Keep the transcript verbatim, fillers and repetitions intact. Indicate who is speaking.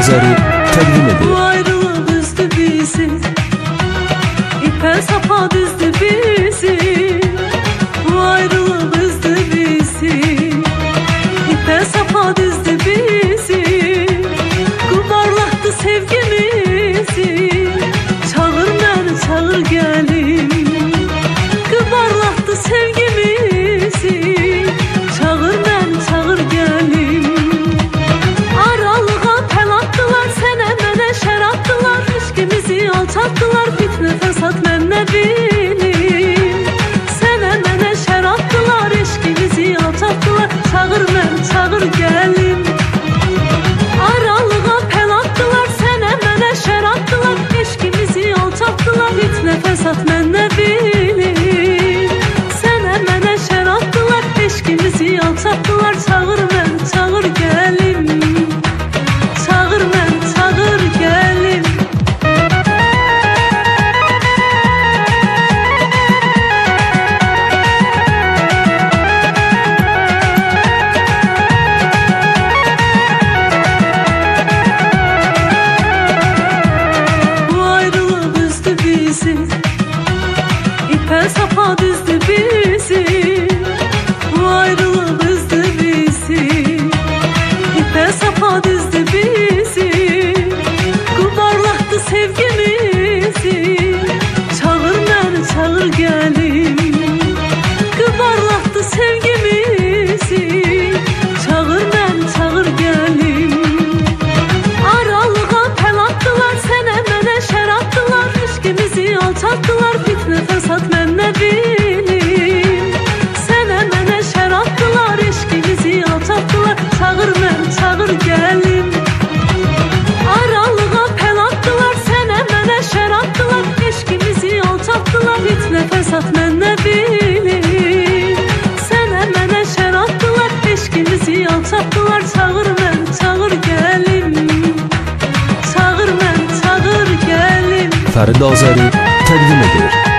Speaker 1: Azəri təqdim edir.
Speaker 2: Bu ayrılıq üzdü bizi, ipə sapa düzdü bizi. Bu ayrılıq üzdü bizi, ipə sapa düzdü bizi. Qubarlatdı sevgimizi, çağır məni, çağır gəlim. Qubarlatdı sevgimizi, çağır məni, çağır gəlim. Aralığa tel attılar, sənə mənə şər attılar. İşkimizi alçattılar, fitnə fəsad mən nə bilim. Sənə mənə şər attılar, işkimizi alçattılar. Çağır mən, çağır gəlim. Aralığa tel attılar, sənə mənə şər attılar. İşkimizi alçattılar, fitnə fəsad mən nə bilim. Sənə mənə şər attılar, işkimizi alçattılar. Çağır mən, çağır gəlim. Çağır mən, çağır gəlim. Bu ayrılıq üzdü bizi, ipə sapa düzdü bizi. Bu ayrılıq üzdü bizi, ipə sapa düzdü bizi. Qubarlatdı sevgimizi, çağır məni, çağır gəlim. Qubarlatdı sevgimizi, çağır məni, çağır gəlim. Aralığa tel attılar, sənə mənə şər attılar. İşkimizi alçattılar, fitnə fəsad mən nə bilim. Sənə mənə şər attılar, işkimizi alçattılar. Çağır mən, çağır gəlim. Aralığa tel attılar, sənə mənə şər attılar. İşkimizi alçattılar, fitnə fəsad mən nə bilim. Sənə mənə şər attılar, işkimizi alçattılar. Çağır mən, çağır gəlim. Çağır mən, çağır gəlim.
Speaker 1: Fərid Azəri təqdim edir.